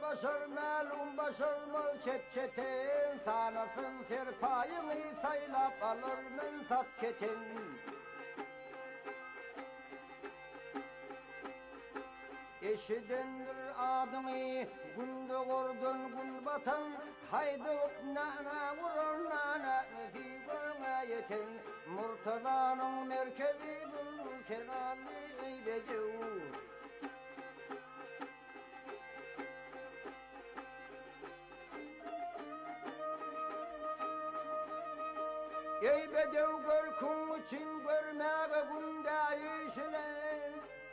başır malum başırmız çepçetin, sanasın serpayını saylap alır mensat ketin. Eşidindir adını günde gordun gün batan, haydi nana vurur nana nesibe yetin. Murtaza'nın merkebi bul kenarlı bedev. Ey bedev görkün için görmeye günde işler.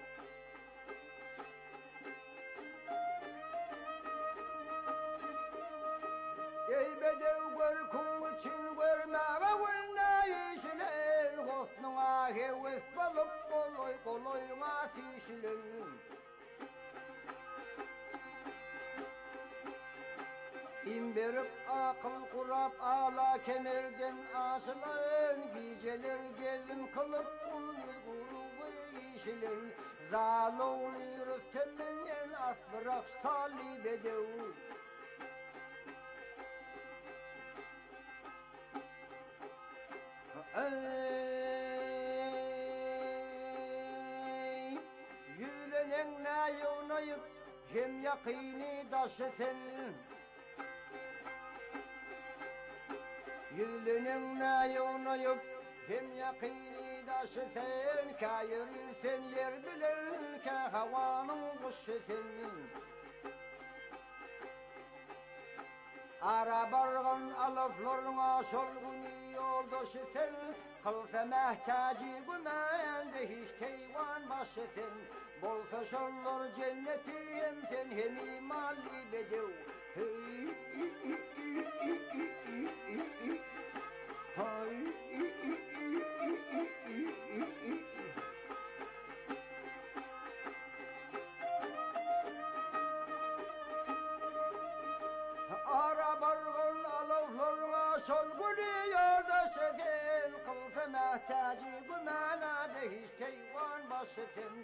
Ey bedev görkün için görmeye günde işler. Hosnuna heves balıp kolay kolay matişler. İmberip akıl kurap ağla kemerden asılan, geceler gezim kılıp grubu işilen. Zalûli rüsteminen asbırak sali bedev. Ey yüzlenen nayunayıp hem yakini daşıtın. Yüzlünün nayunayıp hem yakini daşıtın. Kayırırsen yer bilen ka havanın kuşıtın. Ara barğın alıflarına solgun yoldaşıtın. Kılsa mehtacı gümende hiç keyvan başıtın. Bolsa şollar cenneti hem sen hem imali bedev. Ara barğın alıflarına solgun yoldaşıtın. Kılsa mehtacı gümende hiç keyvan başıtın.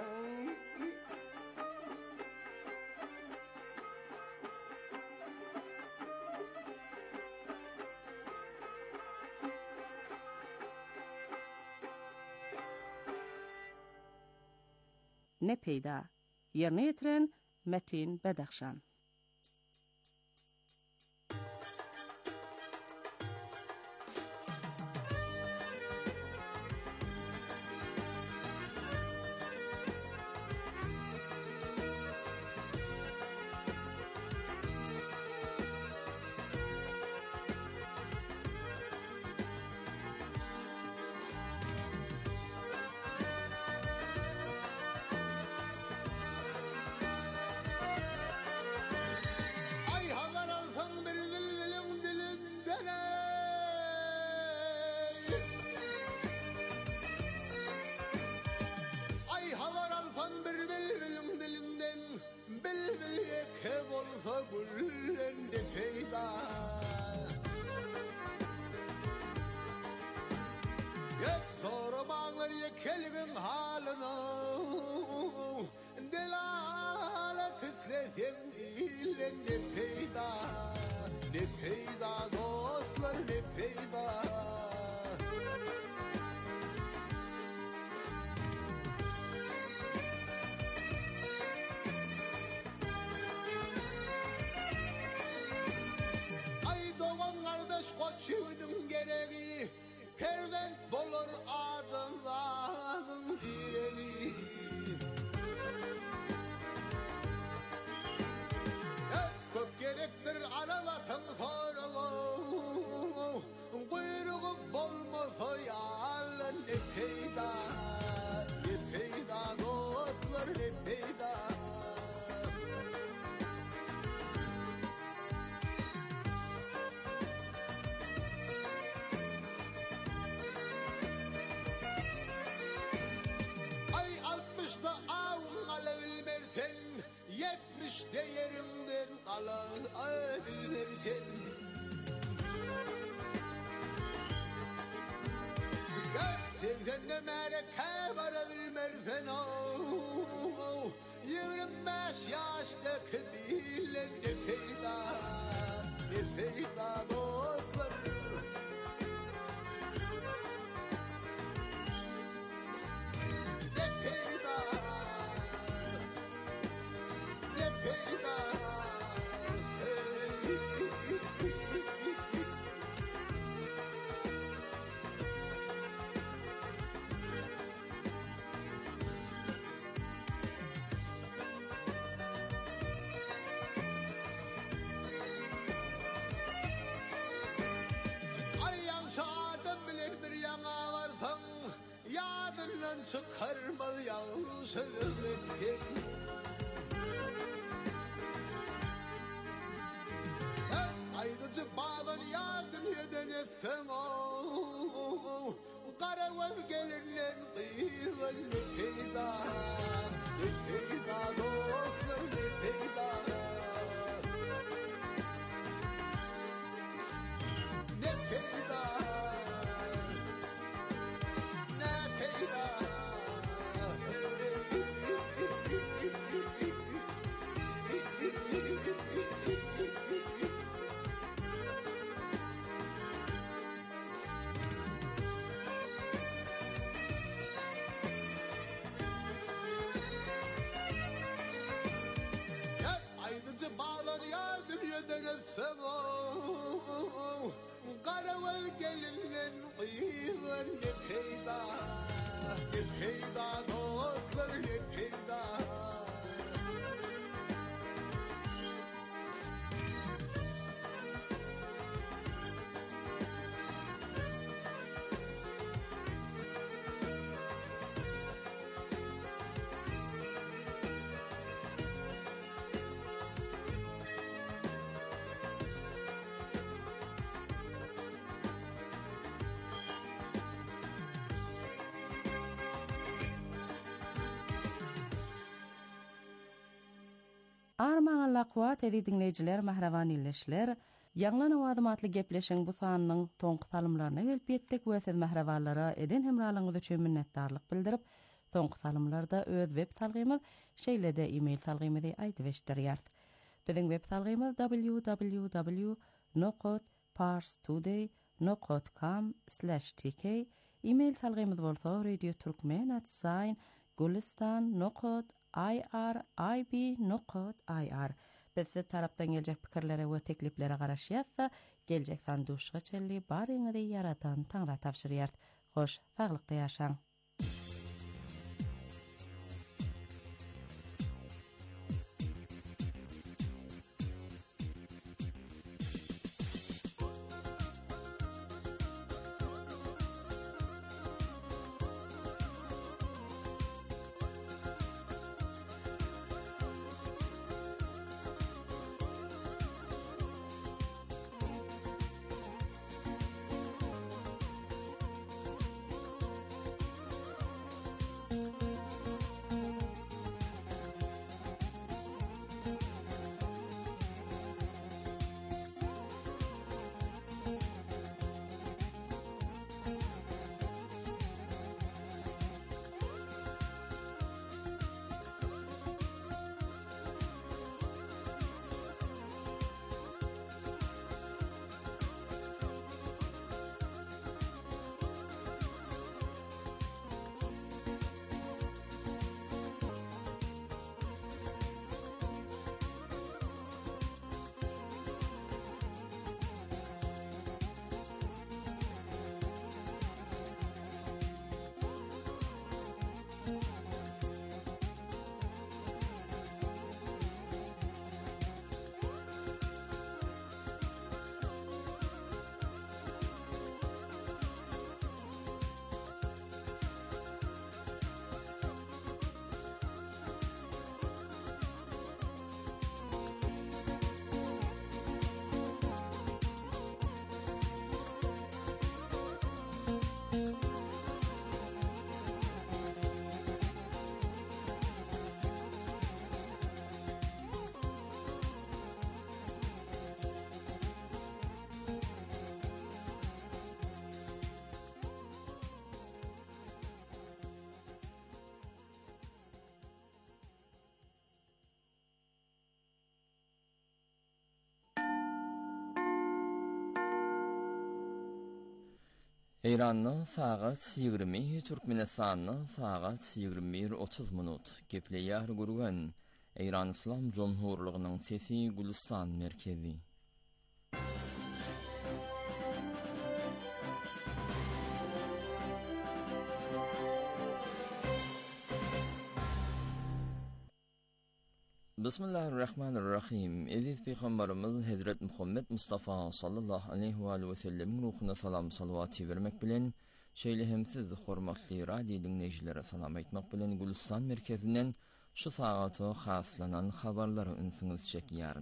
Ne peyda? Yerine yetiren Metin Bedakşan. Güllende peyda Yek sormanlar yekelgin halını Delalet titretin illende peyda Ne peyda dostlar ne peyda Koçudun gereği perden bolur adın direni Köp gerektir ana vatan farılı Kuyruğu bolmasa yalın ne peyda Ne peyda dostlar ne peyda Değerimden alabilmerken Gerçekten de mereke varabilmerken 25 yaştaki diller çıkarmal yağsızlık Aydıcı bağlan yardım eden etsen o Karavaz gelirlen kıyılan ne peyda dostlar ne peyda Ne peyda Ne peyda Karaval gelinlen kıyılan ne peyda Ne peyda dostlar ne peyda Armağanla kuat edi dinleyiciler, mahravan illeşler. Yanlan avadım atlı gepleşen bu sahanның toňky salymlaryna gelip ýetdik we siz mahrawanlara eden hemralygyňyz üçin minnetdarlyk bildirip, toňky salymlarda öz web salgymyz şeýlede e-mail salgymyzy aýdyp eşdirýär. Biziň web salgymyz www.parstoday.com/tk. E-mail salgymyz bolsa radioturkmen@gulistan.irib.ir. Bizde tarapdan gelecek pikirlere we tekliplere garaşýatsa, gelecek sanduşga çelli baryňyzy yaratan taňra tapşyrýar. Hoş, saglykda ýaşaň. İran'ın saat 20, Türkmenistan'ın saat 21:30 minut. Gepleýär gurgan İran İslam Cumhurluğu'nun sesi Gulistan merkezi. Bismillahirrahmanirrahim. Aziz Peygamberimiz Hazret Muhammed Mustafa sallallahu aleyhi ve sellem'in ruhuna salam salavat vermek bilen Şeýle hem siz hormatly radio dinleýijilere salam aýtmak bilen Gülistan merkezinden şu sagaty haslanan habarlary ünsüňiz çekýäryn.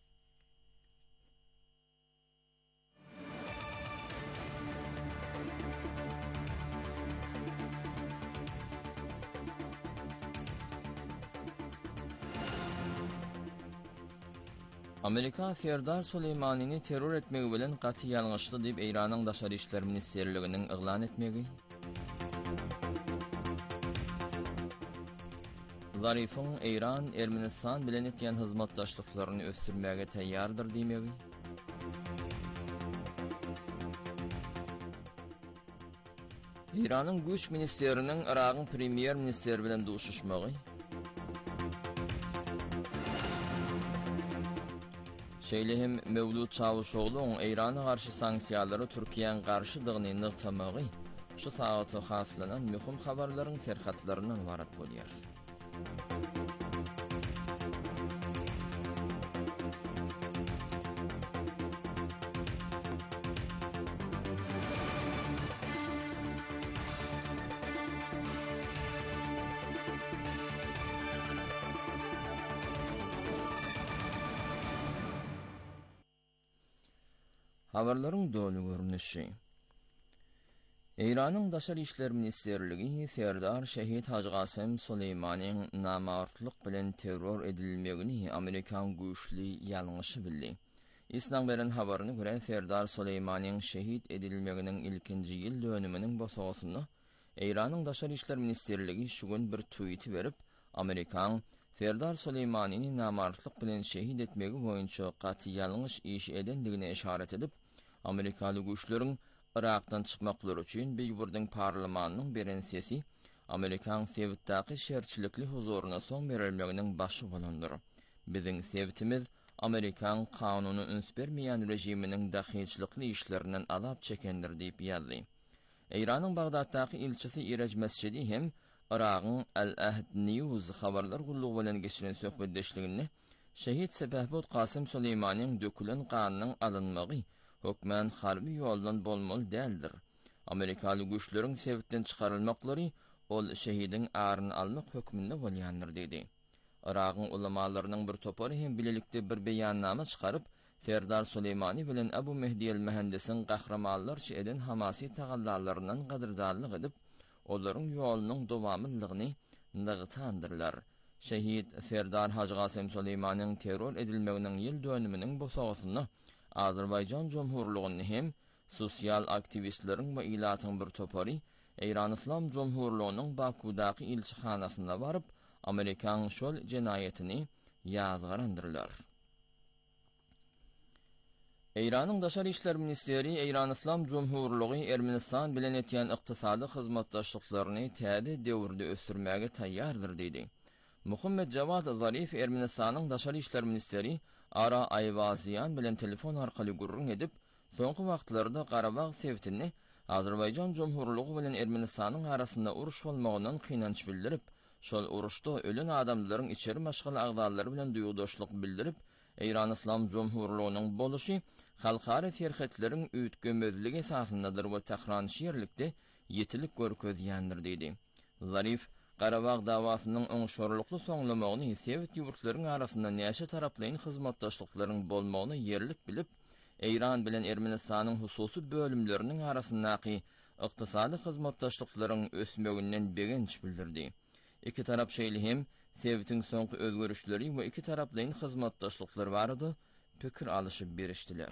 Amerika Serdar Soleymanyny terror etmegi bilen gaty ýalňyşly diýip Iranyň Daşary işler ministerliginiň eglan etmegi. Zarifyň Iran, Ermenistan bilen etýän hyzmatdaşlyklaryny ösdürmäge taýýardyr diýmegi. Iranyň güç ministeriniň Iragyň premier ministeri bilen duşuşmagy. Şeýlehem Mevlut Çavuşoğluň Irana garşy sanksiýalary Türkiýeň garşydygyny nygtamagy şu sagaty haslanan möhüm habarlaryň serhatlarynyň ibarat bolýar. Habarlaryň dolu görnüşi. Iranyň Daşary işler ministerligi Serdar Şehit Hacı Qasem Soleymanyň namartlyk bilen terror edilmegini Amerikan güýçli ýalňyşy bildi. İslam beren habaryna görä Serdar Soleymanyň şehit edilmeginiň ilkinji ýyl dönüminiň bosagysyny Iranyň Daşary işler ministerligi şu gün bir tweet berip Amerikan Serdar Soleymanyny namartlyk bilen şehit etmegi boýunça gaty ýalňyş iş edendigine işaret edip Amerikaly güýçleriň Irakdan çykmaklary üçin Beýburdyň parlamentiniň beren sesi Amerikan Sewitdaky şerçilikli huzuruna soň berilmeginiň başy bolandyr. Biziň sewitimiz Amerikan kanuny üns bermeýän rejiminiň dahyçylykly işlerinden azap çekendir diýip ýazdy. Iranyň Bagdaddaky ilçisi Iraj mescidi hem Iragyň Al-Ahd News habarlar gullugy bilen geçiren söhbetdeşligini şehit Sebehbud Qasem Soleymanyň dökülen qanynyň alınmagy hökmen harbi ýoldan bolmaly däldir. Amerikaly güýçleriň Sewitden çykarylmaklary ol şehidiň aryny almak hökmünde bolýandyr dedi. Iragyň ulamalarynyň bir topary hem bilelikde bir beýannama çykaryp Serdar Soleymany bilen Abu Mehdi el-Mehendisiň gahramanlarça eden Hamasi tagallarlaryndan gadyrdarlyk edip olaryň ýolunyň dowamlylygyny nygtandyrlar. Şehit Serdar Hacı Qasem Soleymanyň terror edilmeginiň ýyl dönüminiň bosagysyny Azerbaýjan Jomhurlygyny hem sosial aktivistleriň we ilatyň bir topary Iran Islam Jomhurlygynyň Bakudaky ilçihanasyna baryp Amerikan şol jenaýetini ýazgarandyrlar. Iranyň Daşary işler ministeri Iran Islam Jomhurlygy Ermenistan bilen etýän ykdysady hyzmatdaşlyklaryny täze döwürde ösdürmäge taýýardyr dedi. Muhammed Javad Zarif Ermenistanyň Daşary işler ministeri Ara Ayvaziyan bilen telefon arkaly gurrun edip, soňky wagtlarda Qarabağ Sewitini Azerbaýjan Jomhurlygy bilen Ermenistanyň arasynda uruş bolmagyndan kynanç bildirip, şol uruşda ölen adamlaryň içeri maşgaly agdalary bilen duýgdaşlyk bildirip, Iran Islam Jomhurlygynyň boluşy halkara serhetleriň üýtgemezligi esasyndadyr we Tehran şeýerlikde ýetilik görkezýändir dedi. Zarif Qarabağ dawasynyň oňşorlukly soňlamagyny Sewit ýurtlaryň arasynda näçe taraplyň hyzmatdaşlyklaryň bolmagyny ýerlik bilip, Iran bilen Ermenistanyň hususy bölümleriniň arasyndaky ykdysady hyzmatdaşlyklaryň ösmeginden begenç bildirdi. Iki tarap şeýle hem Sewitiň soňky özgörüşleri we iki taraplyň hyzmatdaşlyklary barady, pikir alyşyp berişdiler.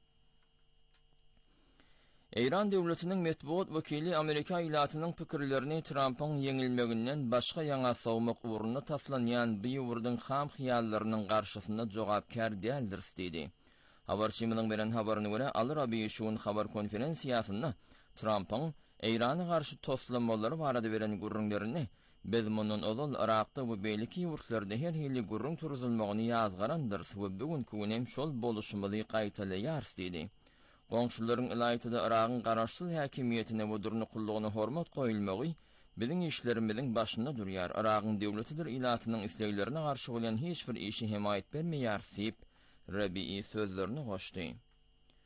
Iran döwletiniň metbuat wekili Amerika ilatynyň pikirlerini Trumpyň ýeňilmeginden başga ýaňa sowmak uğrunda taslanýan Beýburdyň ham hyýallarynyň garşysynda jogapkar däldir dedi. Habarçymynyň beren habaryna görä Al-Rabi şuun habar konferensiýasynda Trumpyň Irana garşy toslanmalary barada beren gurrunlaryny biz munun olal Irakda we beýleki ýurtlarda her hili gurrun turulmagyny ýazgarandyr we bugünkü günem şol boluşmaly gaýtalaýar dedi. Goňşularyň ilaýatyda Iragyň garaşsyz häkimiýetine we durnuqullygyna hormat goýulmagy biziň işlerimizin başynda durýar. Iragyň döwletidir ilatynyň isleglerine garşy bolan hiç bir işi himayet bermeýär diýip Rabi'i sözlerini goşdy.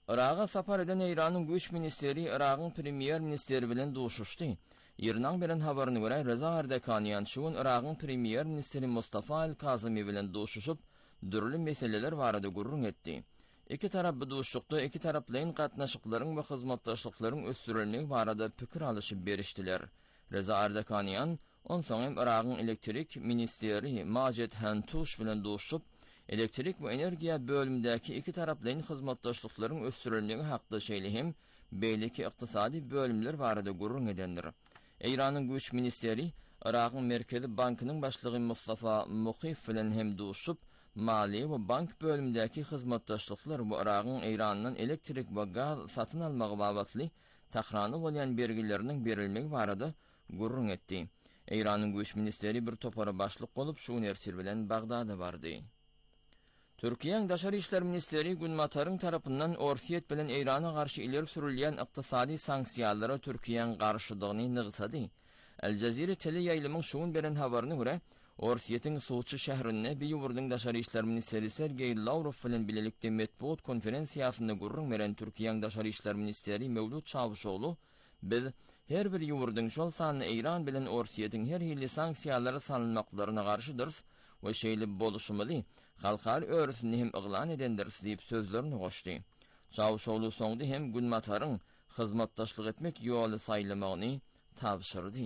Irak'a sapar eden Eýranyň güç ministeri Irak'ın premier ministeri bilen duşuşdy. Ýerden beren habaryna görä Reza Erdekaniýan şuň Irak'ın premier ministeri Mustafa el-Kazimy bilen duşuşyp dürli meseleler barada gurrun etdi. İki tarap bu duşlukda iki taraplyň gatnaşyklaryň we hyzmatdaşlyklaryň ösdürilmegi barada pikir alyşyp berişdiler. Reza Erdekaniýan on soňam Irak'ın elektrik ministeri Majed Hantuş bilen duşup elektrik we energiýa bölümindäki iki taraplyň hyzmatdaşlyklaryň ösdürilmegi hakda şeýlehim beýleki ykdysady bölümler barada gurrun edendir. Eýranyň güç ministeri Irak'ın Merkezi Bankynyň başlygy Mustafa Muhif bilen hem duşup mali we bank bölümindäki hyzmatdaşlyklar bu Irak'ın Eýrandan elektrik we gaz satyn almagy babatly tahrany bolýan bergileriniň berilmegi barada gurrun etdi. Eýranyň güç ministeri bir topara başlyk bolup şu nerser bilen Bagdada bardy. Türkiýeň Daşary işler ministeri Günmataryň tarapyndan Orsiýet bilen Eýrana garşy ileri sürilýän ykdysady sanksiýalara Türkiýeň garşydygyny nygtady. El Jazira tele ýaýlymyň şuň beren habaryna görä, Orsiýetiň Suçy şäherinde bir ýurdyň Daşary işler ministeri Sergey Lavrov bilen bilelikde metbuat konferensiýasynda gurrun beren Türkiýeň Daşary işler ministeri Mevlut Çavuşoğlu, biz her bir ýurdyň şol sanyny Eýran bilen Orsiýetiň her hili sanksiýalara salynmaklaryna garşydyr we şeýle boluşmaly. Halkar öwrüsini hem yglan edendir diýip sözlerini goşdy. Çavuşoğlu soňdy hem Günmataryň hyzmatdaşlyk etmek ýoly saýlamagyny tapşyrdy.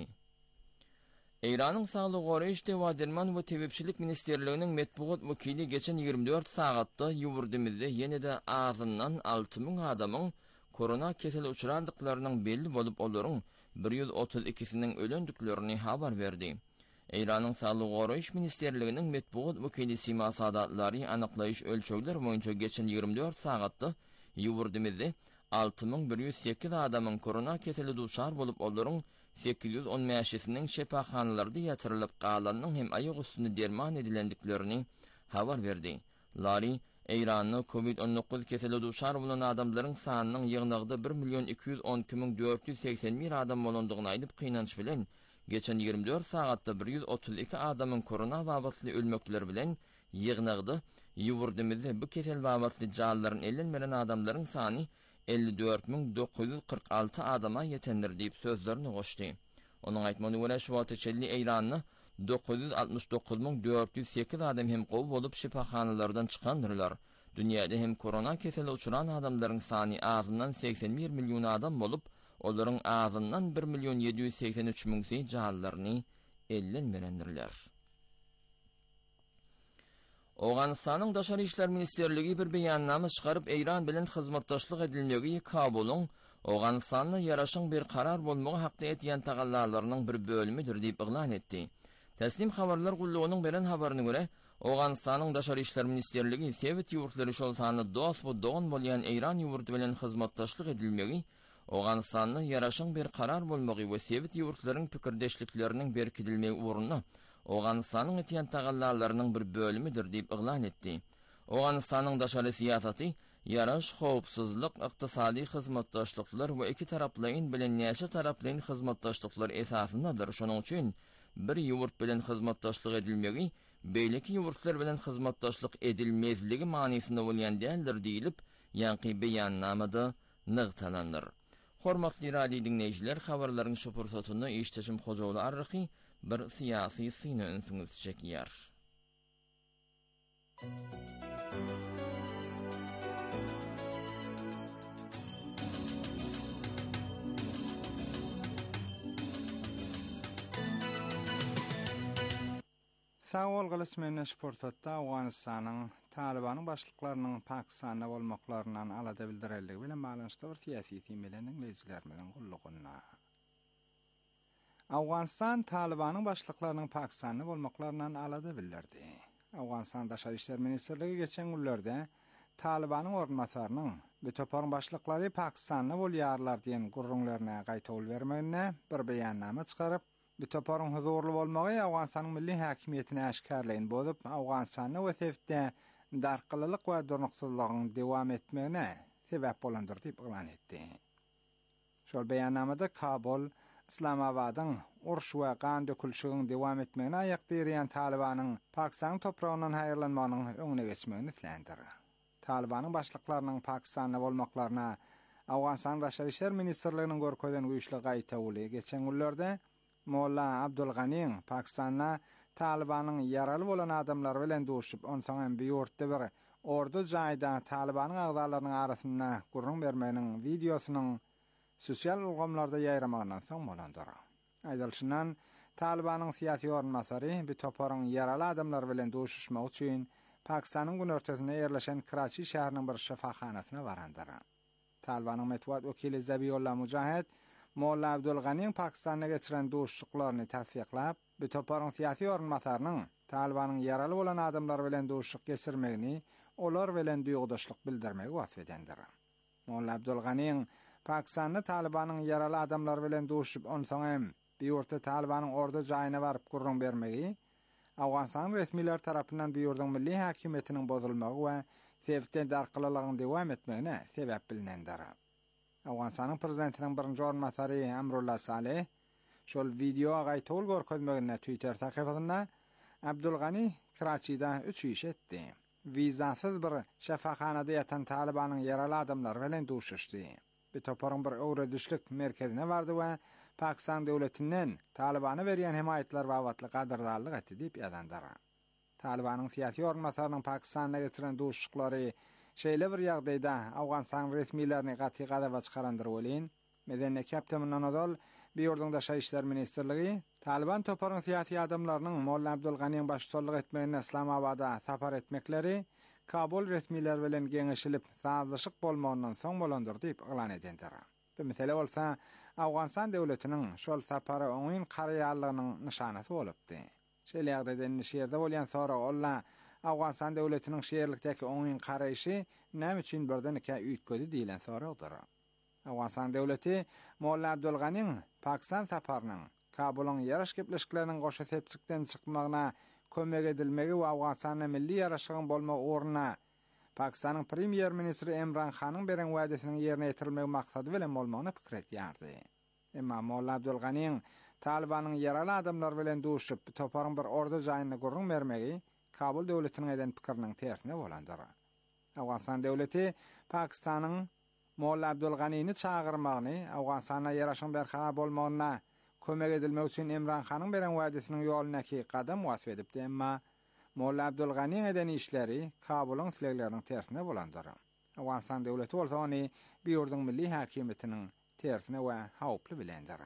Eýranyň Saglyk goraýyş we derman we tebepçilik ministerliginiň metbuat wekili geçen 24 sagatda ýurdymyzda ýene-de azyndan 6000 adamyň korona keseli uçurandyklarynyň belli bolup olaryň 132-siniň ölendiklerini habar berdi. Eýranyň Saglyk goraýyş ministerliginiň metbuat wekili Sima Sadatlary anyklaýyş ölçegler boýunça geçen 24 sagatda ýurdymyzda 6108 adamyň korona keseli duşar bolup olaryň 815-siniň şepahanlarda ýatyrylyp galanyň hem aýak üstünde derman edilendiklerini habar berdi. Lary Eýranyň COVID-19 keseli duşar bolan adamlaryň sanynyň ýygnygda 1.212.481 adam bolandygyny aýdyp kynanç bilen geçen 24 sagatda 132 adamyň korona babatly ölmekler bilen ýygnygda ýurdymyzda bu kesel babatly jallaryn ellenmeden adamlaryň sany 54.946 adama yetendir diýip sözlerini goşdy. Onuň aýtmagyna görä şu wagtda çelli Eýranyň 969.408 adam hem gowy bolup şifahanalardan çykandyrlar. Dünýäde hem korona keseli uçuran adamlaryň sany azyndan 81 million adam bolup, olaryň azyndan 1.783.000 jallaryny ellenmerendirler. Awganystanyň Daşary işler ministerligi bir beýannama çykaryp Eýran bilen hyzmatdaşlyk edilmegi Kabulyň Awganystanyň ýaraşyň bir karar bolmagy hakda etýän tagallalarynyň bir bölümidir diýip yglan etdi. Teslim habarlar gullugynyň beren habaryna görä, Awganystanyň Daşary işler ministerligi Sewet ýurtlary şol sany dost bu dogan bolýan Eýran ýurty bilen hyzmatdaşlyk edilmegi Awganystanyň ýaraşyň bir karar bolmagy we Sewet ýurtlaryň pikirdeşlikleriniň berkidilmegi uğruna Awganystanyň etýän tagallalarynyň bir bölümidir diýip yglan etdi. Awganystanyň daşary siýasaty ýaraş, howpsuzlyk, ykdysady hyzmatdaşlyklar we iki taraplyň bilen näçe taraplyň hyzmatdaşlyklar esasyndadyr. Şonuň üçin bir ýurt bilen hyzmatdaşlyk edilmegi beýleki ýurtlar bilen hyzmatdaşlyk edilmezligi manysynda bolýan däldir diýilip, ýanky beýannamada nygtalandyr. Hormatly radio dinleýijiler, habarlaryň şu pursatyny işdeşim Hojawly Arryhy bir siyasi syny öňüňiz çekýär. Sağol gylysmyny şportatda Awganystanyň Talibanyň başlyklarynyň Pakistanda bolmaklarynyň alada bildirelligi bilen maňyşly bir siýasy temelenin leýijilerimiň gullugyna. Awganystan Talibanyň başlyklarynyň Pakistanda bolmaklarynyň alada bildirdi. Awganystan Daşary işler ministerligi geçen günlerde Talibanyň ornamasarynyň bu toparyň başlyklary Pakistanda bolýarlar diýen gurrunlaryna gaýta ol bermegine bir beýannama çykaryp, bu toparyň huzurly bolmagy Awganystanyň milli häkimiýetine aşkarlaýyn bolup, Awganystanyň wesefde darkylylyk we durnuksuzlygyň dewam etmegine sebäp bolandyr diýip yglan etdi. Şol beýannamada Kabul, Islamabadyň uruş we gan dökülşigiň dewam etmegine aýak dirýän Talibanyň Pakistan toprağından haýyrlanmagynyň öňüne geçmegini islendir. Talibanyň başlyklarynyň Pakistanda bolmaklaryna Awganstan Daşary işler ministrliginiň görkezden güýçli gaýta uly. Geçen günlerde Molla Abdul Ganiň Pakistanda Talibanyň yaraly bolan adamlar bilen duşup onsoň bir ýurtda bir ordu jaýda Talibanyň agdalarynyň arasynda gurrun bermeginiň videosynyň sosial ulgamlarda ýaýramagyndan soň bolandyr. Aýdylşyndan Talibanyň syýasy ornmasary bir toparyň yaraly adamlar bilen duşuşmak üçin Pakistanyň günörtesinde ýerleşen Karachi şäheriniň bir şifahanasyna barandyr. Talibanyň metbuat wekili Zabihullah Mujahid Molla Abdul Ganiň Pakistanda geçiren duşuşyklaryny tasdiqlap, bir toparyň syýasy ornmasarynyň Talibanyň yaraly bolan adamlar bilen duşuşyk geçirmegini, olar bilen duýgdaşlyk bildirmegi wasf edendir. Molla Abdul Ganiň Pakistanda Talibanyň yaraly adamlar bilen duşup onsoň bir ýurtda Talibanyň ordu jaýyna baryp gurrun bermegi, Awganstan resmiler tarapyndan bir ýurdun milli häkimetiniň bozulmagy we sebäpden darkylalygyny dowam etmegine sebäp bilinendir. Awganstanyň prezidentiniň birinji ornmasary Amrullah Saleh şol video gaýtol görkezmegine Twitter sahypasynda Abdul Gani Karachi'da 3 iş etdi. Vizasyz bir şefahanada yatan Talibanyň yaraly adamlar bilen duşuşdy. Bir toparyň bir öwredişlik merkezine bardy we Pakistan döwletinden Talibany berýän himayetler wagtly gadardarlyk etdi diýip ýazandyr. Talibanyň syýasy ornmasarynyň Pakistanda geçiren duşuşyklary şeýle bir ýagdaýda Awganstan resmilerini gaty gadaba çykarandyr bolýan. Medeniyet kapitanyň Anadol bir ýurdun daşary işler ministrligi Taliban toparyň syýasy adamlarynyň Molla Abdul Ganiň başçylyk etmegine Islamabada sapar etmekleri Kabul resmiler bilen geňeşilip sazlaşyk bolmagynyň soň bolandyr diýip elan edendir. Bu mesele bolsa Awganstan döwletiniň şol sapary oňyn garaýarlygynyň nyşanasy bolupdy. Şeýle ýagdaýda şeýerde bolýan sonra olla Awganstan döwletiniň şeýerlikdäki oňyn garaýşy näme üçin birden iki üýtgedi diýilen soragydyr. Awganstan döwleti Molla Abdul Ganiň Pakistan saparynyň Kabulyň ýaraş gepleşikleriniň goşa sepçikden çykmagyna kömek edilmegi we Awganstanyň milli ýaraşygyň bolma orna Pakistanyň premier ministri Imran Khanyň beren wädesiniň ýerine ýetirilmegi maksady bilen bolmagyna pikir etýärdi. Emma Molla Abdul Ganiň Talibanyň yaraly adamlar bilen duşup toparyň bir ordu jaýyna gurrun bermegi Kabul döwletiniň eden pikiriniň tersine bolandyr. Awganstan döwleti Pakistanyň Molla Abdul Ganiňi çağırmagyny, Awganstana ýaraşyň berhana bolmagyna kömek edilmek üçin Imran Khanyň beren wädesiniň ýolunaky gadam wasf edipdi, emma Molla Abdul Ganiň eden işleri Kabulyň silekleriniň tersine bolandyr. Awganstan döwleti bolsa ony bir ýurdun milli häkimetiniň tersine we hawply bilendir.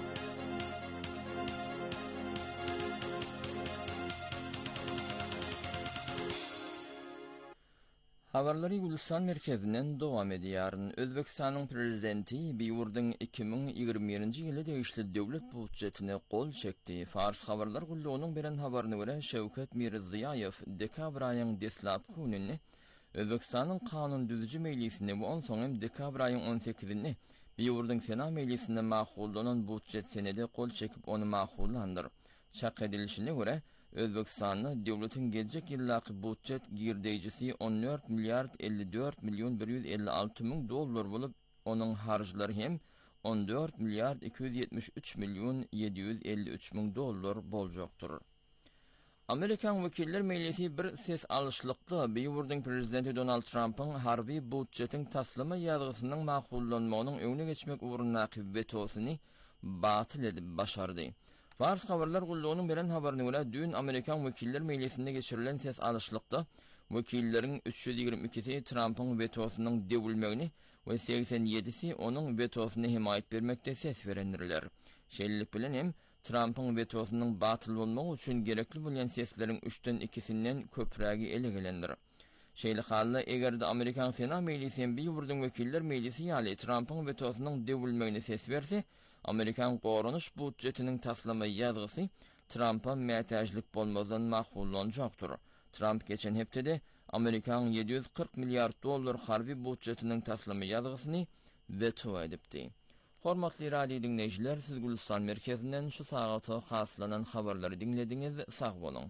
Habarlary Gülistan merkezinden dowam edýär. Özbekistanyň prezidenti bir ýurdun 2021-nji ýyly degişli döwlet budjetine gol çekdi. Fars habarlar gullugynyň beren habaryna görä Şewket Mirziýaýew dekabr aýynyň deslapky gününi Özbekistanyň kanun düzüji meclisinde bu soňam dekabr aýynyň 18-ni bir ýurdun Sena meclisinde maqullanan budjet senedi gol çekip onu maqulandyr. Çak edilişine görä Özbekistanyň döwletiň gelecek ýyllaky budjet girdejisi 14 milyard 54 milyon 156 ming dollar bolup, onuň harjlary hem 14 milyard 273 milyon 753 ming dollar boljakdyr. Amerikan Wekiller Meclisi bir ses alışlykda bir ýurdun prezidenti Donald Trump'ın harbi budjetiň taslama ýazgysynyň maqulanmagynyň öňüne geçmek uğrundaky vetosyny batyl edip başardy. Fars habarlar gullugynyň beren habaryna görä dün Amerikan Wekiller Meclisinde geçirilen ses alışlykda wekilleriň 322-si Trump'ın vetosynyň dewilmegini we 87-si onuň vetosyna himayet bermekde ses berendirler. Şeýlelik bilen hem Trump'ın vetosynyň batyl bolmagy üçin gerekli bolan sesleriň 3-den 2-sinden köprägi ele gelendir. Şeýle halda egerde Amerikan Sena Meclisiň bir ýurdun Wekiller Meclisi ýaly Trump'ın vetosynyň dewilmegine ses berse, Amerikan gorunuş budjetiniň taslama ýazgysy Trump'a mätäjlik bolmadan maqulanjakdyr. Trump geçen hepdede Amerikan 740 milyard dollar harbi budjetiniň taslama ýazgysyny veto edipdi. Hormatly radio dinleýijiler, siz Gülistan merkezinden şu sagata haslanan habarlary dinlediňiz, sag bolun.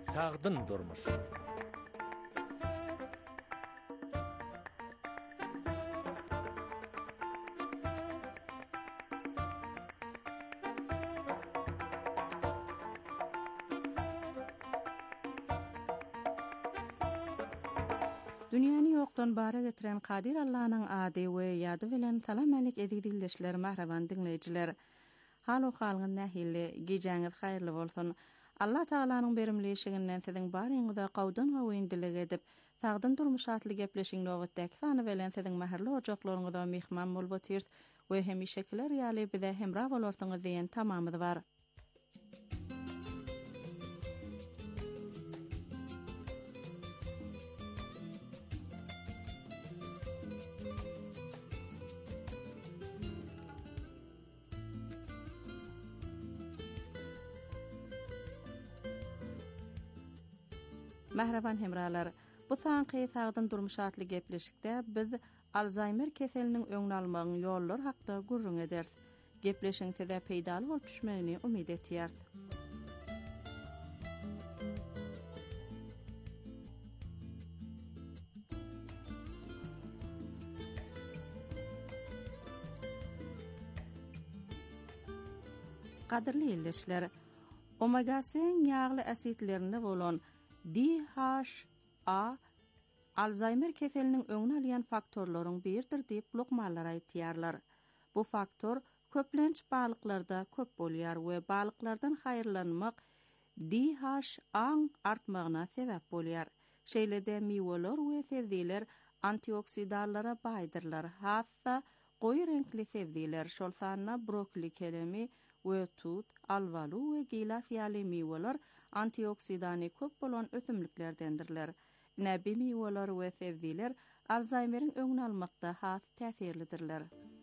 Tağdın durmuş. Dünýäni ýokdan bara getiren Kadir Allah'nyň ady we ýady bilen salam alik edildiler mahraban dinleýijiler. Halo halgyň nähili gejäňiz haýyrly bolsun. Allah Taalanyň berimleşiginden siziň baryňyza gawdan gawyn dileg edip, tagdyn durmuş atly gepleşiň nowatdaky sany bilen siziň mähirli ojaklaryňyza mehman bolup otyr we hemişekiler ýaly bize hemra bolarsyňyz diýen tamamyzy bar. Mahraban hemralar, bu saňky tagdyn durmuş atly gepleşikde biz Alzheimer keseliniň öňüni almagyň ýollary hakda gurrun ederiz. Gepleşiň tede peýdaly bolup düşmegini umyt etýär. Qadirli ýerleşler, omega-3 ýagly asitlerinde bolan DHA Alzheimer keseliniň öňüni alýan faktorlaryň biridir diýip lukmanlar aýtýarlar. Bu faktor köplenç balyklarda köp bolýar we balyklardan haýyrlanmak DHA artmagyna sebäp bolýar. Şeýlede miweler we sebzeler antioksidanlara baýdyrlar. Hatda goýy renkli sebzeler, şol sanna brokoli kelemi we tut, alvalu we gilas ýaly miweler antioksidany köp bolan ösümliklerdendirler. Näbi miweler we sebzeler Alzheimer'in öňüni almakda has täsirlidirler.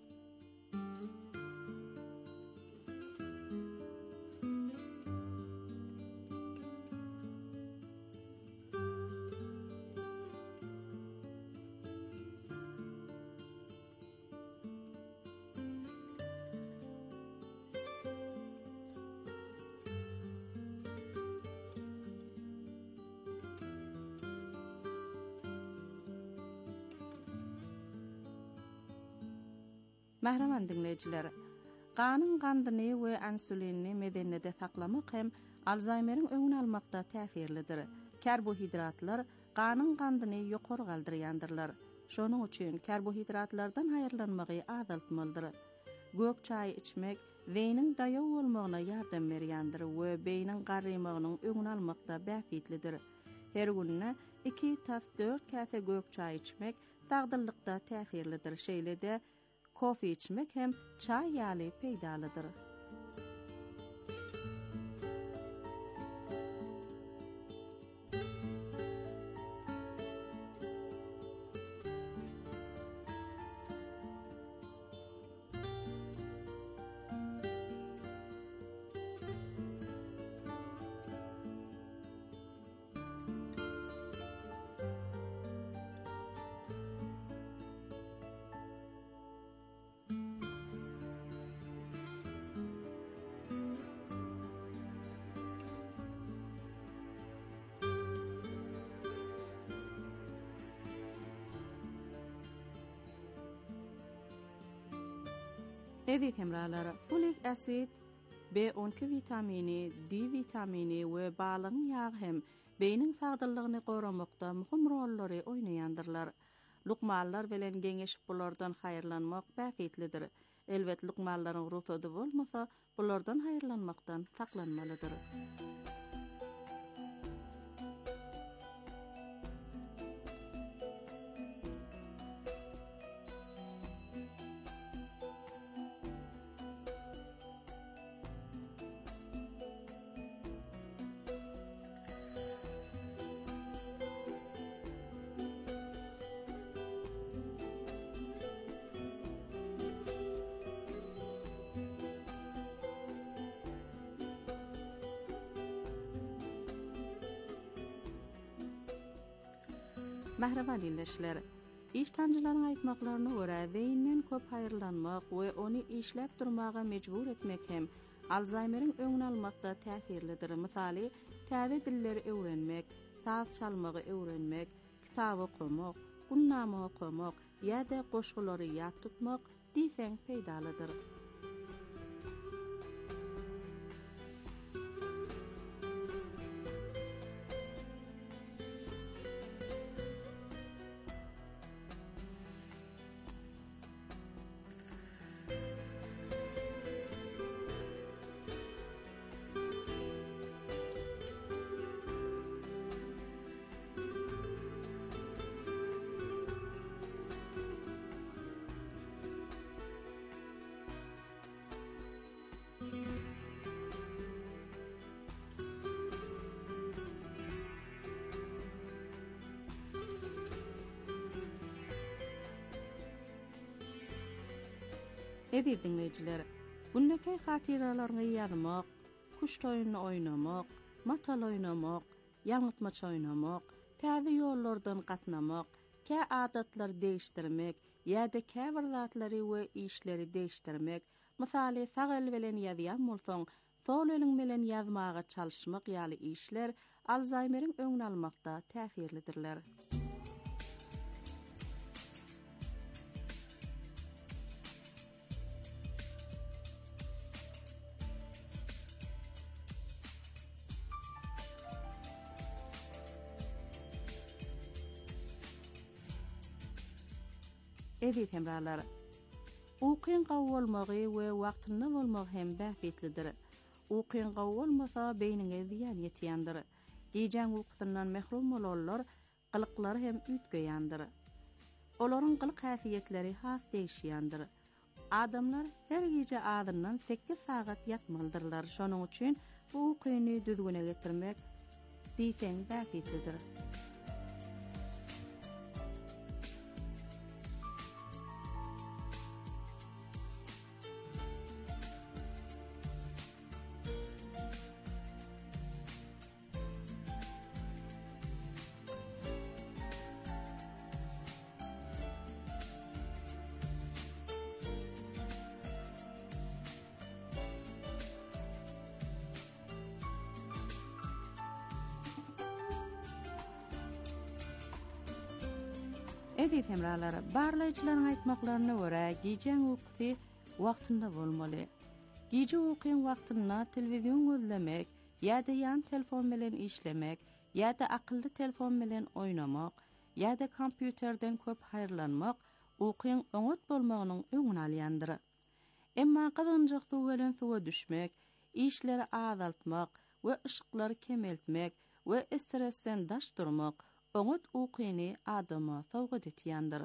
Mahraman dinleýijiler, ganyň gandyny we insulinni medenede saklamak hem Alzheimer'in öňüni almakda täsirlidir. Karbohidratlar ganyň gandyny ýokary galdyrýandyrlar. Şonuň üçin karbohidratlardan haýyrlanmagy azaltmalydyr. Gök çaý içmek weyniň daýaw bolmagyna ýardam berýändir we beýniň garrymagynyň öňüni almakda bäfitlidir. Her günne 2-4 käse gök çaý içmek dagdylykda täsirlidir. Şeýlede kofe içmek hem çay ýaly peýdalydyr. Evet hemralar, folik asit, B12 vitamini, D vitamini we balyň ýagy hem beýniň sagdyllygyny goramakda muhim rollary oýnaýandyrlar. Lukmanlar bilen geňeşip bulardan haýyrlanmak bäfitlidir. Elbet lukmanlaryň ruhsady bolmasa, bulardan haýyrlanmakdan saklanmalydyr. Mahraban dinleşler, iştancılaryň aýtmaklaryna görä beýinden köp haýyrlanmak we ony işläp durmaga mejbur etmek hem Alzheimer'in öňüni almakda täsirlidir. Misaly, täze dilleri öwrenmek, saz çalmagy öwrenmek, kitap okumak, gunnama okumak ýa-da goşgulary ýat tutmak diýseň peýdalydyr. Edi dinleyijiler, günnäki hatyralaryny ýazmak, kuş toýuny oynamak, matal oynamak, ýalňytmaç oynamak, täze ýollardan gatnamak, kä adatlar değişdirmek, ýa-da kä bir zatlary we işleri değişdirmek, misaly sag el bilen ýazýan bolsaň, sol eliň bilen ýazmaga çalışmak ýaly işler Alzheimer'in öňüni almakda täsirlidirler. Edip hemralar. Uqyn gawolmagy we wagtyny bolmagy hem bäfetlidir. Uqyn gawolmasa beýniňe ziýan ýetýändir. Gejäň uqtyndan mehrum bolanlar gylyklary hem ütgeýändir. Olaryň gylyk häsiýetleri has değişýändir. Adamlar her gece adından 8 saat ýatmalydyrlar. Şonuň üçin bu uqyny düzgüne getirmek diýseň bäfetlidir. Edip hemralar, barlayçylaryň aýtmaklaryna görä, gejäň uqty wagtynda bolmaly. Gece uqyň wagtyna telewizion gözlemek, ýa-da ýan telefon bilen işlemek, ýa-da akylly telefon bilen oynamak, ýa-da kompýuterden köp haýrlanmak uqyň öňet bolmagynyň öňüni alýandyr. Emma gazanjak suw bilen suwa düşmek, işleri azaltmak we ışıklary kemeltmek we stressden daş durmak öňet uqyny adama sowgat etýändir.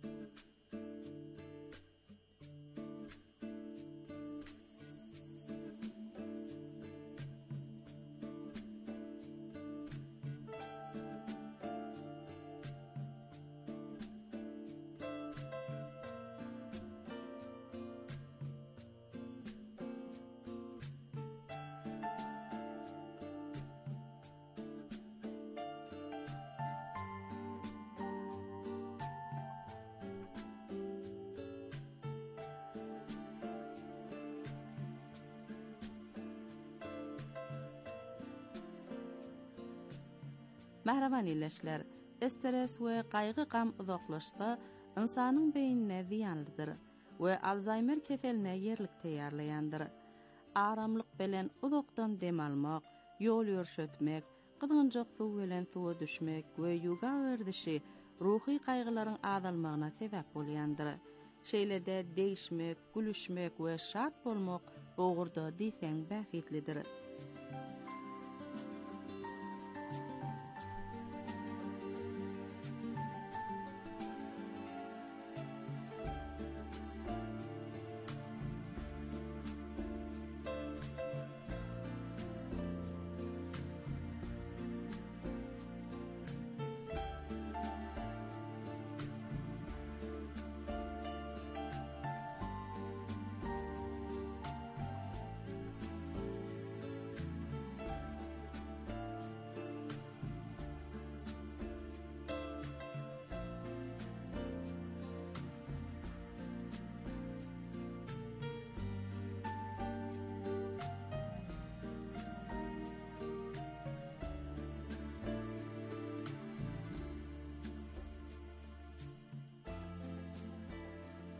Mähraban illeşler, stres we gaýgy gam uzaklaşsa, insanyň beýnine ziýanlydyr we Alzheimer keseline ýerlik teýärleýändir. Aramlyk bilen uzakdan dem almak, ýol ýörşetmek, gyzgynjak suw bilen suwa düşmek we ýuga berdişi ruhy gaýgylaryň azalmagyna sebäp bolýandyr. Şeýlede değişmek, gülüşmek we şat bolmak ogurda diýseň bäfetlidir.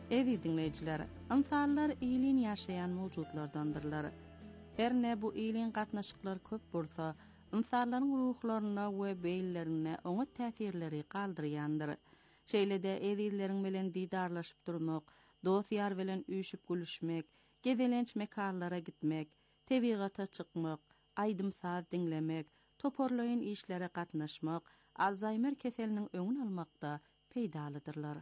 Edi dinleyiciler, insanlar iyiliğin yaşayan mevcutlardandırlar. Her ne bu iyiliğin qatnaşıklar köp bolsa, insanların ruhlarına we beýillerine oňa täsirleri galdyrýandyr. Şeýlede edillerin bilen didarlaşyp durmak, dostýar bilen üýşüp gülüşmek, gezelenç mekanlara gitmek, tebiğata çykmak, aýdymsaz dinlemek, toporlaýyn işlere gatnaşmak, Alzheimer keseliniň öňüni almakda peýdalydyrlar.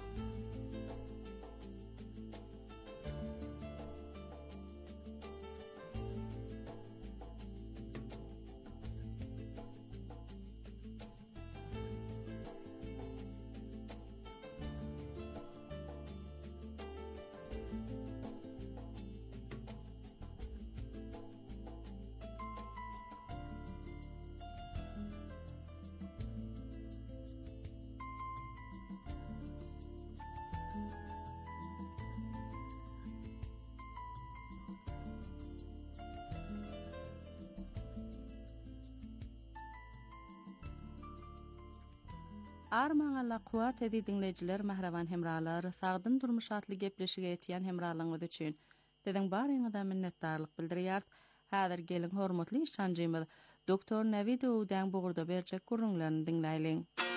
Armaňa kuwat edi dinleyijiler, mahraban hemralar, sagdyn durmuş atly gepleşige etýän hemralaryňyz üçin dediň baryňyza minnetdarlyk bildirýär. Häzir gelin hormatly işçanjymyz Doktor Navid Owdan bugurda berjek gurrunlaryny dinläýliň.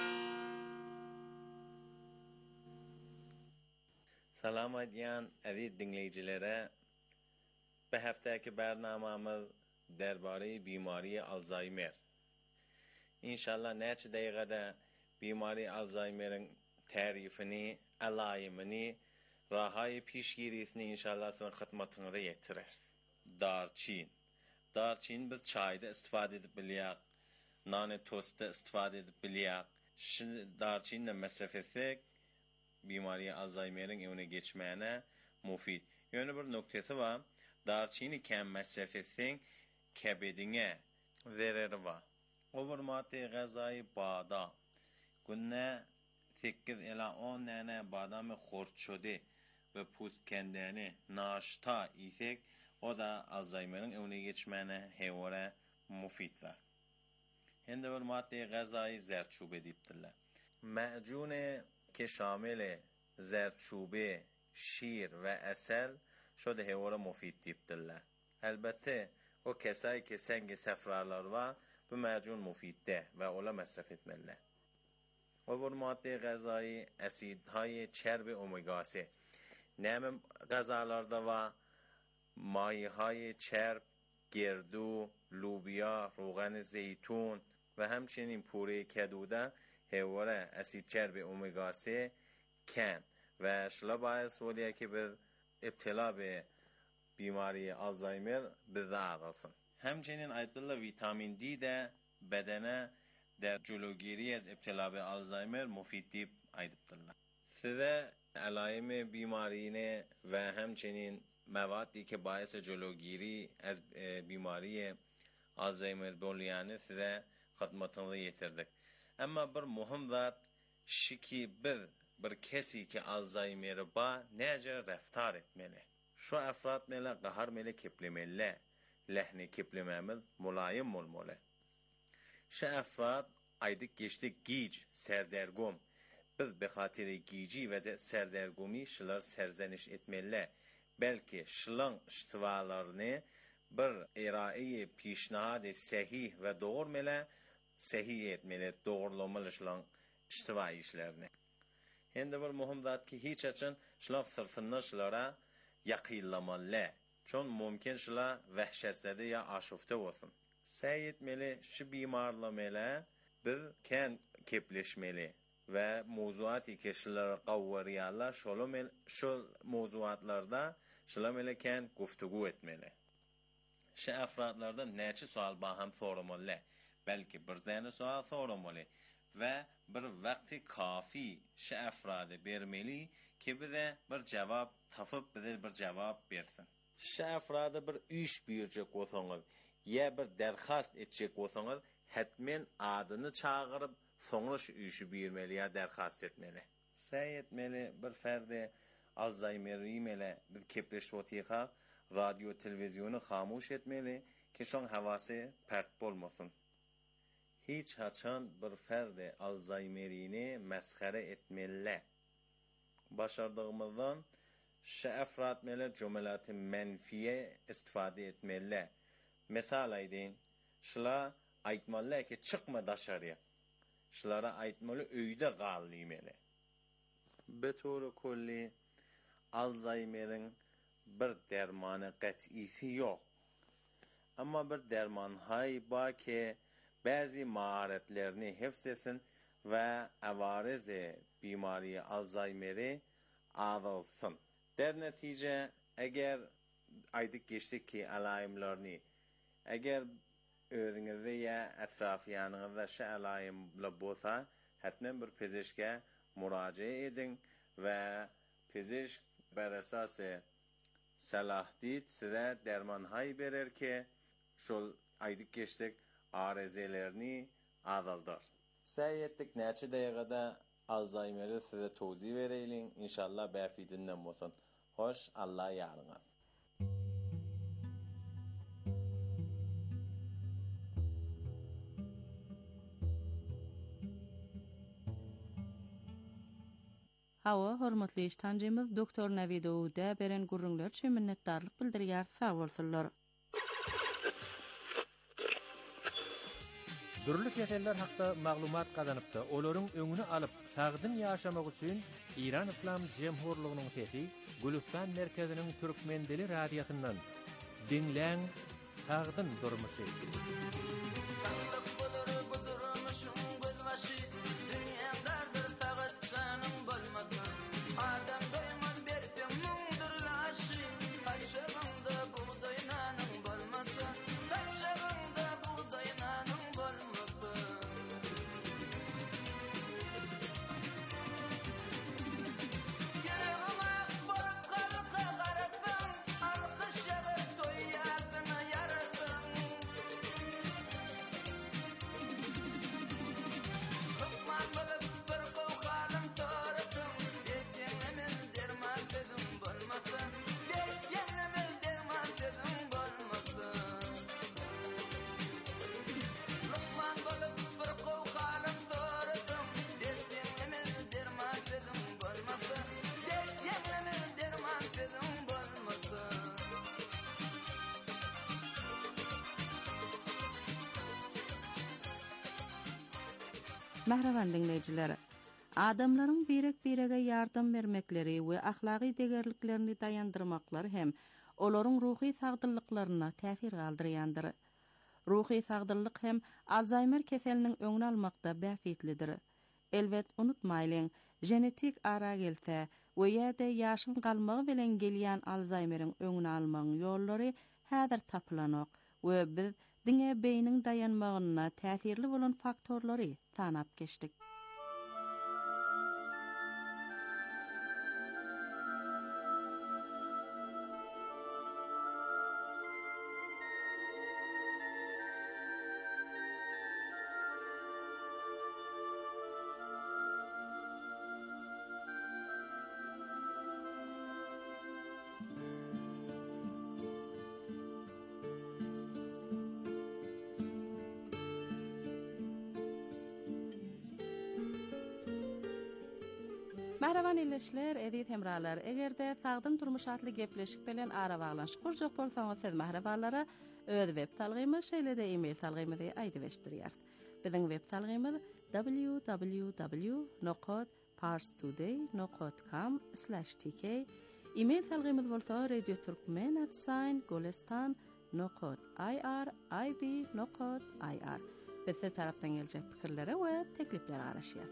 Salam edýän aziz dinleyicilere, bu haftaki bernamamyz derbary bimari Alzheimer. İnşallah näçe daýgada bimari Alzheimer'in tarifini, alayımını, rahay pişgirisini inşallah sana xidmatyňyza ýetireriz. Darçin. Darçin biz çayda istifade edip bilýär. Nane tosta istifade edip bilýär. Şu darçinle mesref etsek bimari Alzheimer'in öňüne geçmäne mufid. Ýöne bir noktasy var. Darçini kem mesref etseň kebediňe zereri var. Overmati gazayı badam. Günne 8 ila 10 tane badamı xort şudi ve pust kendini naşta isek o da Alzheimer'in öne geçmene hevore mufidler. Hende bir madde gazayı zerçube diptirler. Macune ke şamil zerçube, şir ve asal şode hevore mufid diptirler. Elbette o kesay ke sengi sefralar var bu macun mufidde ve ola masraf etmeliler. و ماده غذایی اسیدهای چرب امگا 3 نام غذاlarda و مایه‌های چرب، گردو، لوبیا، روغن زیتون و همچنین پوره کدوده حواره اسید چرب امگا 3 کم و شلا باعث ولیه که به ابتلا به بیماری آلزایمر بذارفن. همچنین ایدبلا ویتامین دی ده بدنه در جلوگیری از ابتلا به آلزایمر مفید ایدبلا. سه علائم بیمارینه و همچنین موادی که باعث جلوگیری از بیماری آلزایمر بولیانه سه خدمتونه یتردک. اما بر مهم ذات شکی بر کسی که آلزایمر با نجار رفتار etmeli. Şu افراد مله قهر مله کپلمله لحن کپلمامل ملایم olmalı. Şu افراد aydık geçtik gic, serdergum. Biz be hatiri gici ve de serdergumi şılar serzeniş etmeli. Belki şılan iştivalarını bir iraiye pişnahad sahih ve doğru mele sahih etmeli, doğrulamalı şılan iştiva işlerini. Hende bir muhim zat ki hiç açın şılan sırtını şılara yakillamalı. Çon mümkün şıla vehşetsede ya aşufte olsun. Səy etmeli, şu bimarlameli, biz kən kepleşmeli ve mevzuat-ı keşiler qavvariyalla şu mevzuatlarda şulameli kən guftugü etmeli. Şu afradlarda neçe sual baham sormalı, belki bir tane sual sormalı ve bir vakti kafi şu afradı vermeli ki bize bir cevap tapıp bize bir cevap versin. Şu afradı bir iş buyuracak olsanız ya bir derhast edecek olsanız hatmen adını çağırıp sonra şu işi buyurmalı ya derhast etmeli. Səy etmeli bir ferde Alzheimer'i mele bir kepleşvotiqa radyo televizyonu xamuş etmeli ki şon havası pert bolmasın. Hiç haçan bir ferde Alzheimer'ini mesxere etmeli. başardığımızdan şu efrat mele cümleleri menfiye istifade etmeli. Mesela edin, şular aytmalı ki çıkma dışarıya. Şulara aytmalı öyde qallimeli. Betoru kulli Alzheimer'in bir dermanı qat'isi yok. Ama bir derman hayba ki bazı maharetlerini hifzetsin ve avarize bimari Alzheimer'i azalsın. Der netice eğer aydık geçtik ki alayimlerini eğer özünüzde ya etrafiyanınızda şu alayimle bolsa hatmen bir pezişke müracaat edin ve pezişk ber esası salahdit size derman hay verir ki şol aydık geçtik arızelerini azaldır. Sayettik neçe daqiqada Alzheimer'i size tozih vereyim. İnşallah bafidinlen olsun. Hoş Allah yarına. Hawa hormatly iştancymyz Doktor Navid Owda beren gurrunlar üçin minnetdarlyk bildirýär. Sag bolsunlar. Dürli keseller hakda maglumat kazanıpdy. Olaryň öňüni alyp, sagdyn ýaşamak üçin İran İslam Jemhurlygynyň sesi Gülistan merkeziniň Türkmendeli radiýasyndan dinläň sagdyn durmuşy. Mähreban dinleyijiler, adamlaryň birek-birege ýardam bermekleri we ahlaqy degerliklerini daýandyrmaklar hem olaryň ruhy sagdyllyklaryna täsir galdyrýandyr. Ruhy sagdyllyk hem Alzheimer keseliniň öňüni almakda bäfitlidir. Elbet unutmaýlyň, genetik ara gelse we ýa-da ýaşyň galmagy bilen gelýän Alzheimer'iň öňüni almagyň ýollary häzir tapylanok we biz diňe beýniň dayanmagyna täsirli bolan faktorlary tanap geçdik. Mähreban illeşler, edit hemralar, egerde sagdyn turmuş atly gepleşik bilen ara baglanşyk kurjak bolsaňyz siz mährebanlara öz web salgymy şeýle-de e-mail salgymyzy aýdyberýäris. Biziň web salgymyz www.parstoday.com/tk. E-mail salgymyz bolsa radio-turkmen@golestan.ir. Bize tarapdan geljek pikirlere we teklipleri araşýar.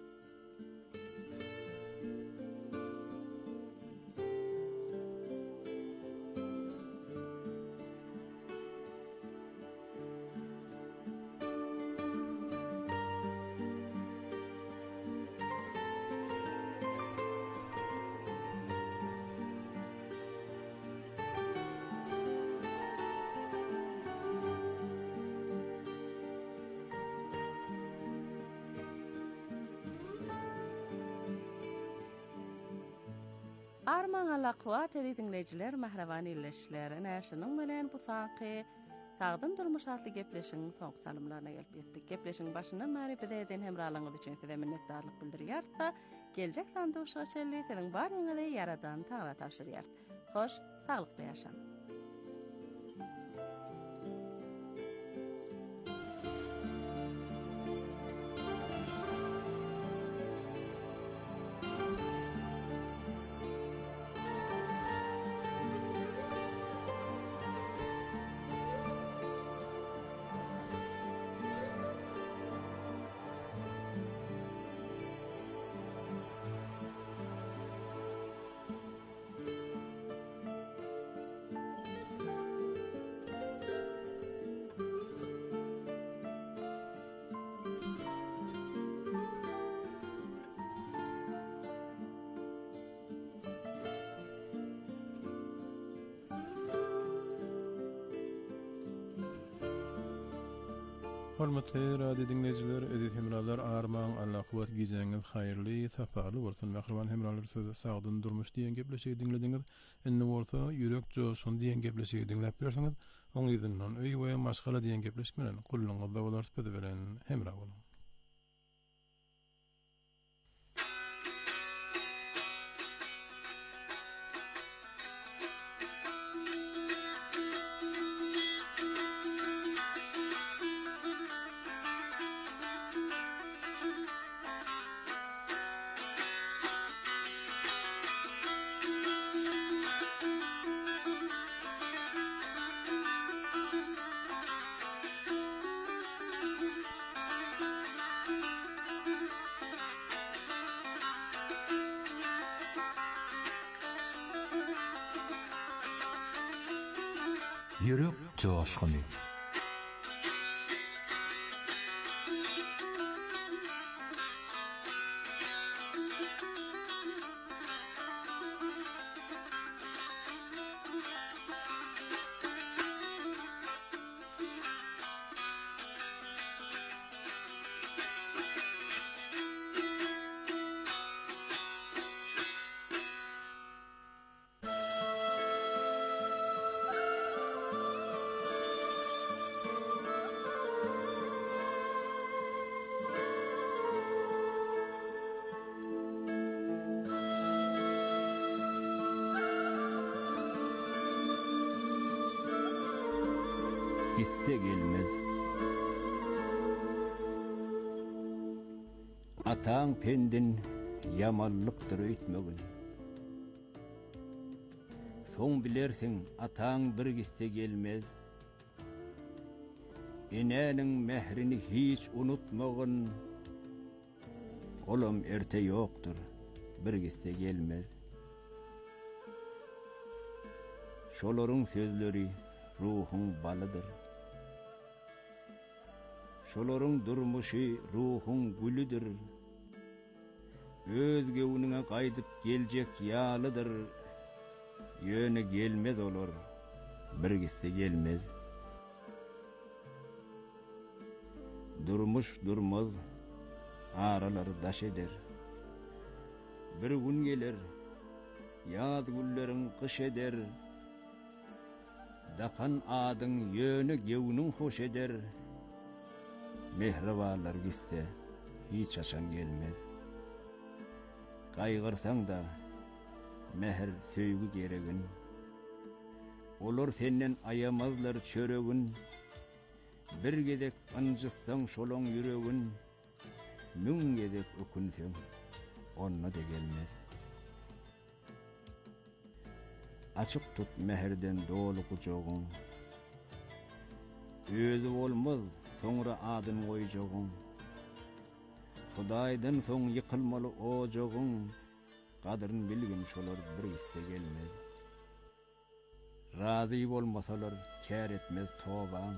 Arman alaqwat dinleyijiler, mähreban illeşler, näşiniň bilen bu saňky Sagdyn durmuş atly gepleşiň soňky salymlaryna gelip ýetdik. Gepleşiň başynda marifet eden hemralyňyz üçin size minnetdarlyk bildirýär-da, geljek sanda uşağa çelli seniň baryňyzy yaradan taýla tapşyrýar. Hoş, saglyklly ýaşa. Hormatly radio dinleyijiler, edit hemralar armaň Allah kuwat gijeňiz haýyrly, sapaly bolsun. Mähriban hemralar sözi sagdyn durmuş diýen gepleşigi dinlediňiz. Indi bolsa ýürek joşun diýen gepleşigi dinläp bersiňiz. Oň ýerden öý we maşgala diýen gepleşik bilen gullaňyzda bolar sepede bilen hemra bolun. Yürek coşkunu. Gitse gelmez. Ataň pendin yamanlyktır öýtmegin. Soň bilersiň ataň bir gitse gelmez. Enäniň mehrini hiç unutmagyn. Olam erte ýokdur, bir gitse gelmez. Şolaryň sözleri ruhun balıdır. Şolaryň durmuşy ruhun gülüdür. Öz gewünüňe gaýdyp geljek ýalydyr. Ýöne gelmez olar, bir gitse gelmez. Durmuş durmaz, aralar daş eder. Bir gün gelir, ýaz gülleriň kış eder. Dakan adyň ýöne gewüniň hoş eder. Mehribalar gitse hiç açan gelmez. Gaýgyrsaň da mehr söýgü geregin. Olar senden ayamazlar çöregin. Bir gedek anjysaň şolaň ýüregin. Müň gedek ökünseň onna da gelmez. Açık tut meherden dolu kucağın. Özü olmaz sonra adın koyacağın. Hudaýdan soň yıkılmalı ocağın. Kadrın bilgin şolar bir iste gelmez. Razı bolmasalar kär etmez tobaň.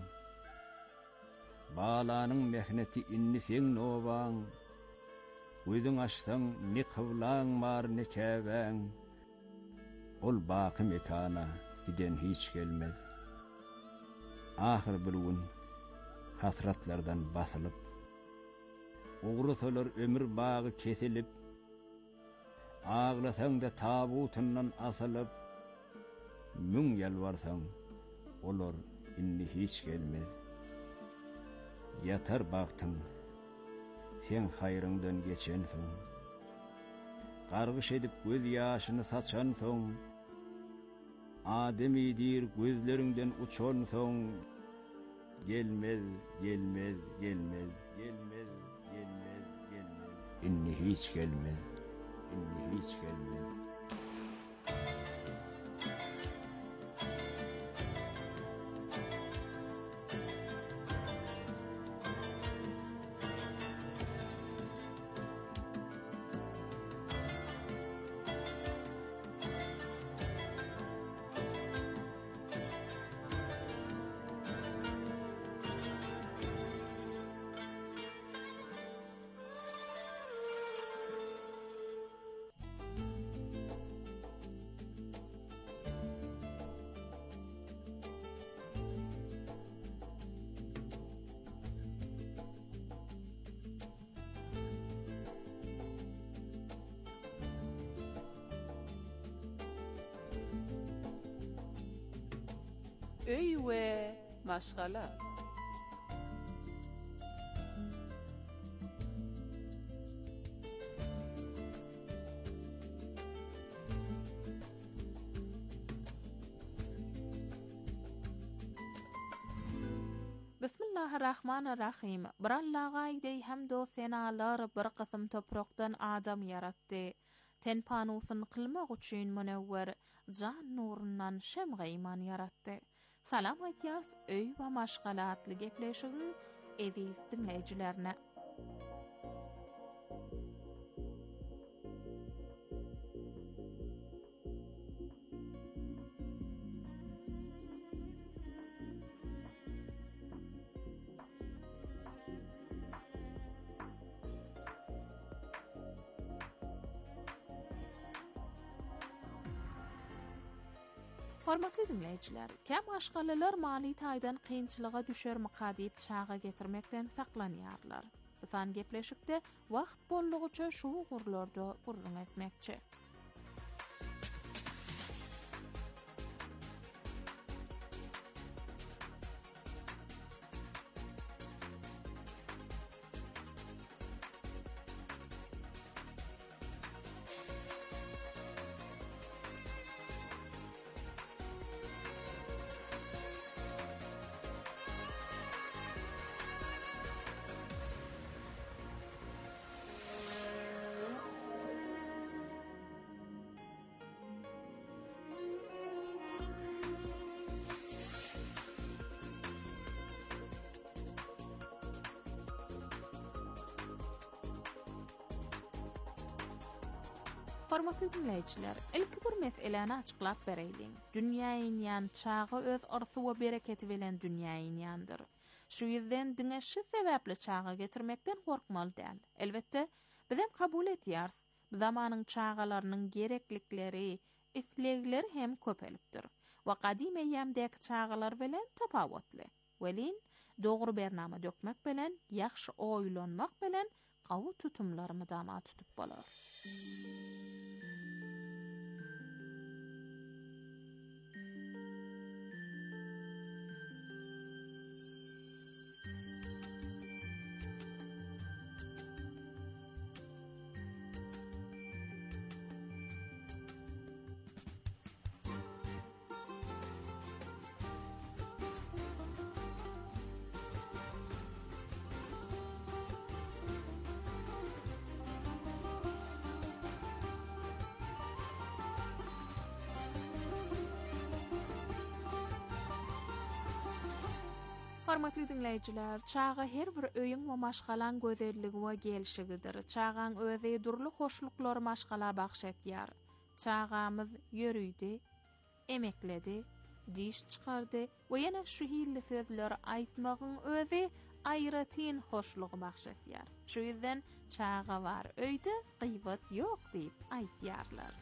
Balanyň mehneti inni sen nobaň. Özüň açsaň ne kıwlaň bar ne käbäň. Ol baky mekana giden hiç gelmez. Ahir bir gün hasratlardan basylyp, ogrusalar ömür bagy kesilip, ağlasaň da tabutundan asylyp, müň ýalbarsaň olar inni hiç gelmez. Yatar baktım, sen hayrından geçen son. Qargış edip göz yaşını saçan son. Ademidir gözlerinden uçan son. Gelmez, gelmez, gelmez, gelmez, gelmez, gelmez. İnni hiç gelmez, inni hiç gelmez. Öy ve maşgala. Bismillahirrahmanirrahim. Birallagayday hem do senalar bir qysym toprokdan adam yaratdy. Ten panusyny kılmak üçin münewwer jan nurundan şemge iman yaratdy. Salam aýtýars öý we maşgalatly gepleşigi ediz dinleýijilerine. Hormatly dinleýijiler, käm aşgalylar mali taýdan kynçylyga düşermi diýip çağa getirmekden saklanýarlar. Bu san gepleşikde wagt bollugyça şu gurlarda gurrun etmekçi. Hormatly dinleýijiler, ilki bir meseleni açyklap bereýin. Dünýäň çağı öz arsy we bereketi bilen dünýäňdir. Şu ýüzden diňe şu sebäpli çağa getirmekden gorkmaly däl. Elbetde, bizem kabul etýärs. Bu zamanyň çağalarynyň gereklikleri, islegleri hem köpelipdir. Wa qadim eýýamdäki çağalar bilen tapawutly. Welin dogry bernama dökmek bilen, ýaxşy oýlanmak bilen gawy tutumlarmy dama tutup bolar. Hormatly dinleýijiler, çağa her bir öýüň we maşgalan gözelligi we gelşigidir. Çağaň özi durly hoşluklar maşgala bagşetýär. Çağamyz ýörüýdi, emekledi, diş çykardy we ýene şu hilli sözler aýtmagyň özi aýratyn hoşlugy bagşetýär. Şu ýüzden çağa var öýde gıýbat ýok diýip aýtýarlar.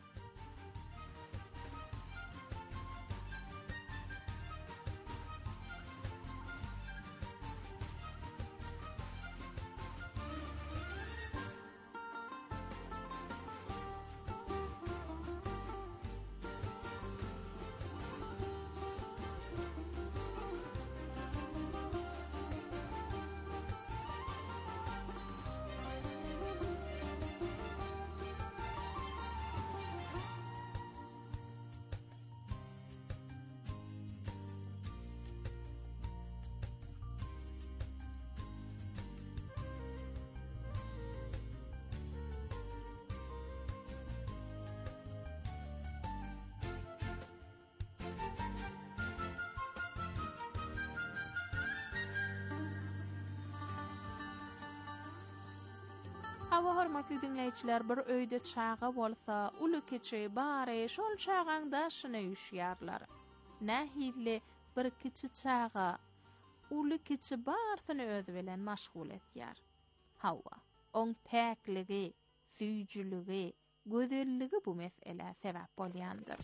Hawa hormatly dinleyijiler, bir öýde çaga bolsa, uly kiçi bare şol çagaň daşyna üşýärler. Nähille bir kiçi çaga uly kiçi barsyny özü bilen maşgul etýär. Hawa oň päkligi, süýjüligi, gözelligi bu mesele sebäp bolýandyr.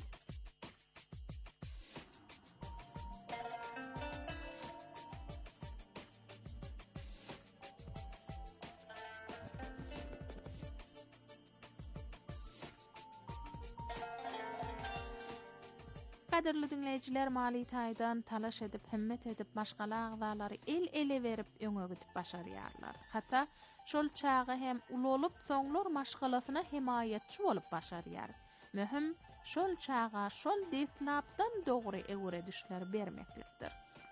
Kadirli dinleyijiler, mali taýdan talaş edip, himmet edip, maşgala agzalary ele berip öňe gidip başarýarlar. Hatta şol çagy hem ulolup soňlar maşgalasyna himayetçi bolup başarýar. Möhüm şol çaga şol deslapdan dogry egure düşler bermeklikdir.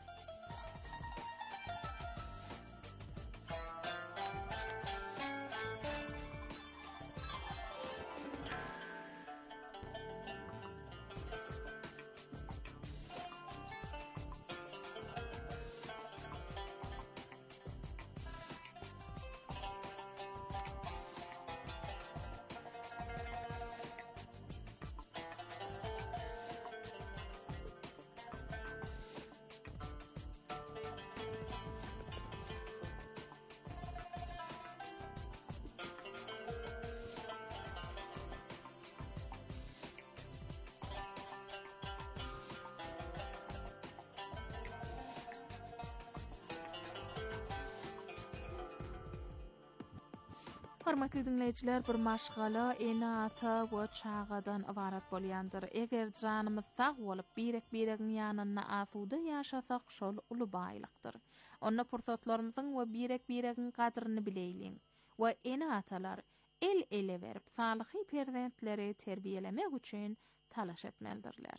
Hormatly dinleyijiler, bir maşgala enata we çagadan ibarat bolýandyr. Eger janymyz sag bolup birek-biregiň ýanyna asuda ýaşasak şol uly baýlykdyr. Onna pursatlarymyzyň we birek-biregiň kadryny bileýliň. We enatalar ele berip salyhy perzentleri terbiýelemek üçin talaş etmelidirler.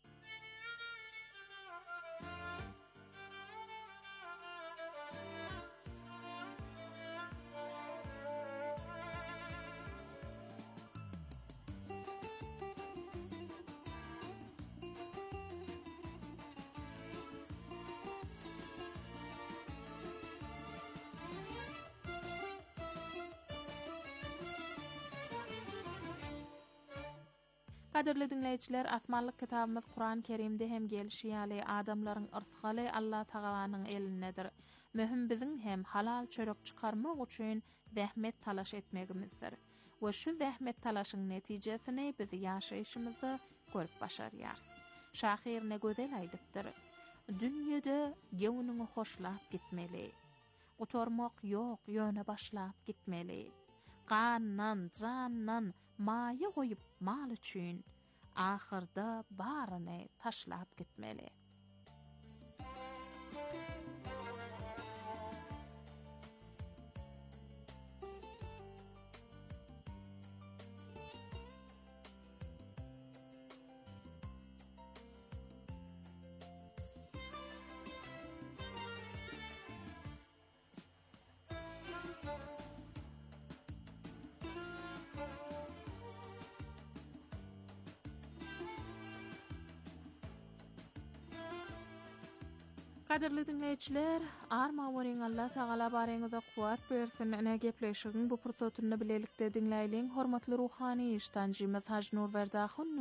Kadirli dinleyijiler, asmanlyk kitabymyz Kur'an-ı Kerimde hem gelişýäli adamlaryň ırsgaly Allah Tagalanyň elinedir. Möhüm biziň hem halal çörek çykarmak üçin zähmet talaş etmegimizdir. We şu zähmet talaşyň netijesini biz ýaşaýşymyzda görüp başarýarys. Şahyr ne gözel aýdypdyr. Dünýede gewüniňi hoşlap gitmeli. Oturmak ýok, ýöne başlap gitmeli. Gannan, jannan maýa goýup mal üçin ahyrda baryny taşlap gitmeli. Kadirli dinleyijiler, arma weriň Allah Tagala bareňizde kuwat bersin. Ene gepleşigiň bu pursatyny bilelikde dinläýliň. Hormatly ruhany iştanjy Mesaj Nur Berdaxun